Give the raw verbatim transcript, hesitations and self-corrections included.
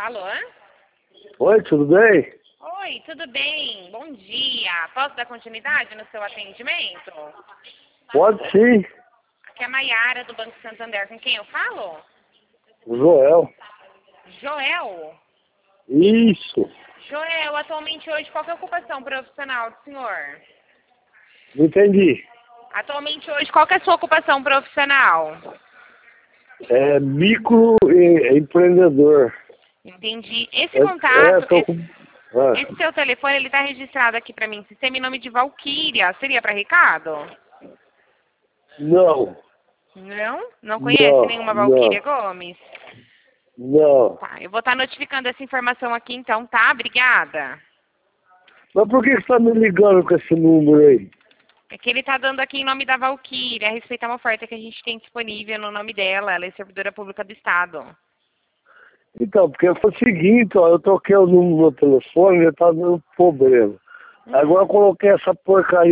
Alô? Oi, tudo bem? Oi, tudo bem? Bom dia. Posso dar continuidade no seu atendimento? Pode sim, Aqui é a Maiara, do Banco Santander. Com quem eu falo? Joel. Joel. Isso, Joel, atualmente hoje, qual que é a ocupação profissional do senhor? não entendi. Atualmente hoje, qual que é a sua ocupação profissional? É micro e- empreendedor. Entendi. Esse É, é contato, tô com... esse, Ah, esse seu telefone, ele está registrado aqui para mim. Sistema em nome de Valquíria. Seria para Ricardo? não, Não? Não conhece não, nenhuma Valquíria não, Gomes? não. Tá, eu vou estar notificando essa informação aqui então, tá? Obrigada. Mas por que você tá me ligando com esse número aí? É que ele tá dando aqui em nome da Valquíria, a respeito a uma oferta que a gente tem disponível no nome dela. Ela é servidora pública do Estado. Então, porque foi o seguinte, ó, eu troquei o número no meu telefone e tá dando problema. Hum. Agora eu coloquei essa porcaria